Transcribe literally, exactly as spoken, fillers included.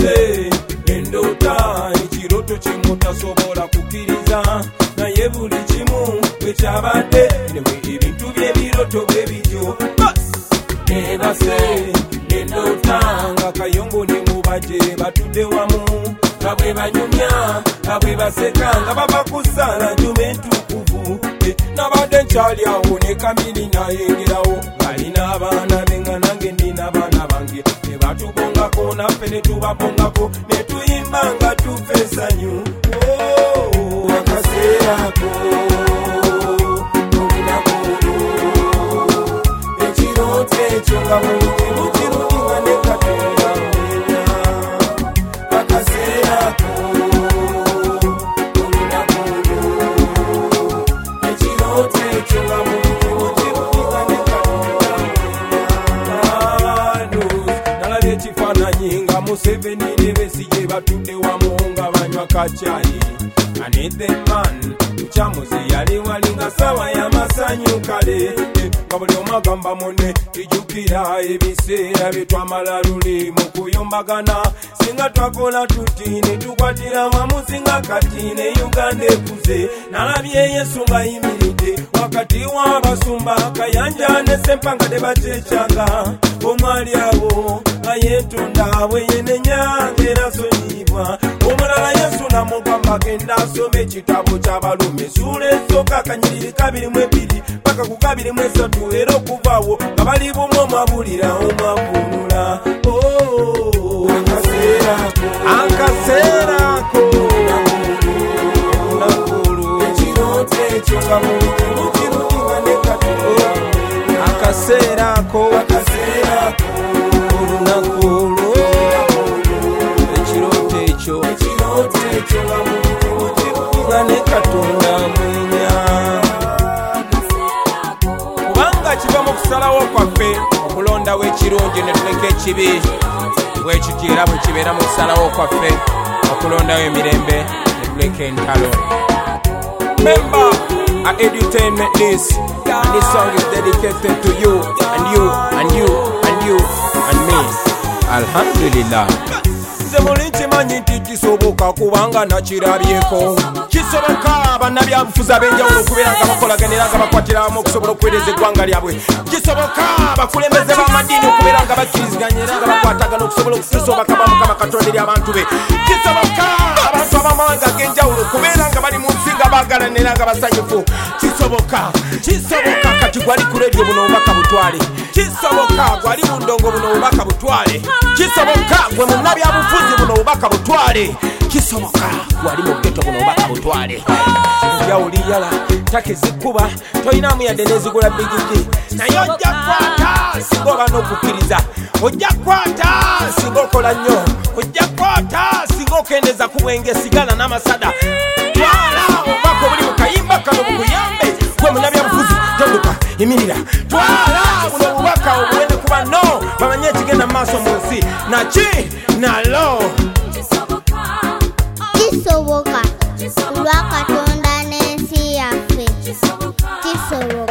base endota ekiroto kimutasobola kukiriza naye buli kimu bwekyabadde ebintu by'ebiroto bwe bityo ebase endota nga Kayongo ne Mubajje batudde wamu nga bwe banyumya nga bwe baseka nga bava ku ssala juma entukuvu nabadde nkyali awo ne Kamili nayengerawo balina abaana be nga nange nina abaana bange ne batubongako naffe ne tubabongako ne tuyimba nga tufa essanyu akaseerako olinaku ekirooto ekyo nga buli kimu kirungi nga ne Katonda mwenya akaseerako olinaku ekirooto ekyo nga buli kimu kirungi nga ne Katonda mwenya nalabye ekifaananyi nga Museveni ne Besigye batudde wamu nga banywa kacayi anedheman mukyamuzi yali wali nga sawa y'amasanyu kale nga buli omu agamba munne tujjukira ebiseera bye twamala luli mu kuyombagana singa twakola tuti ne tukwatira wamu singa kati ne Uganda ekuze nalabye Yesu ng'ayimiridde wakati w'abasumba Kayanja ne Ssempanga ne baceecaga omwali awo nga yeetonda bweyenenya ng'era sonyiibwa omulala Yesu namugamba genda asome ekitabo ky'Abalume ssuula esooka akanyiriri kabiri mu ebiri paka ku kabiri mu esatu era okuvaawo nga bali bumu omwabulira omwavunula akaseerako nakulu ekirooto ekyo nga buli kimu kirungi nga ne Katonda akaseerako akaseerako olunakulu ekirooto ekyo ekirooto ekyo nga buli kimu kirungi nga ne Katonda mwenya kubanga kiva mu kusalawo kwaffe okulondawo ekirungi ne tuleka ekibi bwekityo era bwe kibeera mu kusalawo kwaffe okulondawo emirembe ne tuleka entalo. Remember, I entertainment this and this song is dedicated to you and you and you and you and me. Alhamdulillah. Nze muli nkimanyi nti kisoboka kubanga nakirabyeko kisoboka bannabyabufuzi ab'enjawulo okubeera nga bakolaganira nga bakwatira wamu okusobola okuweereza eggwanga lyabwe kisoboka bakulembeze b'amadiini okubeera nga bakkiriziganya era nga bakwatagana okusobola okutusobaka Mukama Katonda eri abantu be kisoboka abantu ab'amawanga ag'enjawulo okubeera nga bali mu nsi nga baagalana era nga basanyufu kisoboka kisoboka kati gwali ku leediyo buno obubaka butwale kisoboka gwali mu ndongo buno obubaka butwale kisoboka gwe munnabyabufuzi buno obubaka butwale kisoboka gwali mu ggeto buno obubaka butwale yawuli yala takezikuba toyinamu yadde nezigula bigigi naye ojja kwata singa oba n'okukkiriza ojja kwata singa okola nnyo ojja kwata singa okendeza ku bwenge sigala n'amasada twala obubaka obuli mu kayimba kano bukuyambe gwe munnabyabufuzi tonduka imirira twala buno obubaka obuwene kuba no bamanye ekigenda mu maaso mu nsi naki nalo kisoboka olwa Katonda n'ensi yaffe kisoboka